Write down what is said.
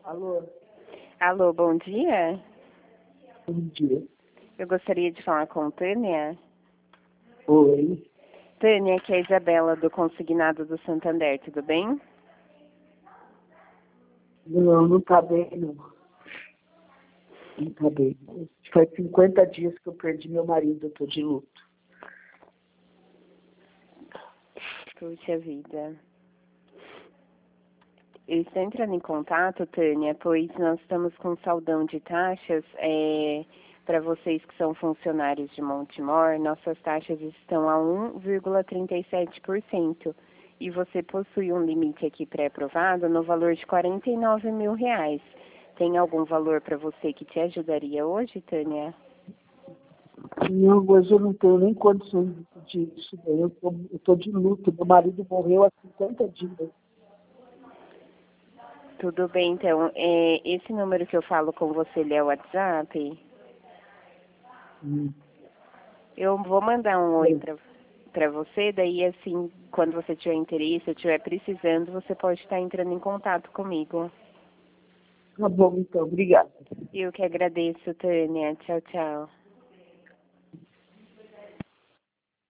Alô, Alô, bom dia. bom dia. Eu gostaria de falar com Tânia. Oi. Tânia, que é a Isabela do Consignado do Santander, tudo bem? Não, não tá bem, não. Não tá bem. Faz 50 dias que eu perdi meu marido, eu tô de luto. Puxa vida. Eu estou entrando em contato, Tânia, pois nós estamos com saldão de taxas para vocês que são funcionários de Montemor. Nossas taxas estão a 1,37% e você possui um limite aqui pré-aprovado no valor de R$ 49 mil. Tem algum valor para você que te ajudaria hoje, Tânia? Não, hoje eu não tenho nem condições de pedir isso. Eu tô de luto. Meu marido morreu há 50 dias. Tudo bem, então. Esse número que eu falo com você, ele é o WhatsApp? Hum. Eu vou mandar um oi para você, daí assim, quando você tiver interesse, ou estiver precisando, você pode estar entrando em contato comigo. Tá bom, então. Obrigada. Eu que agradeço, Tânia. Tchau, tchau.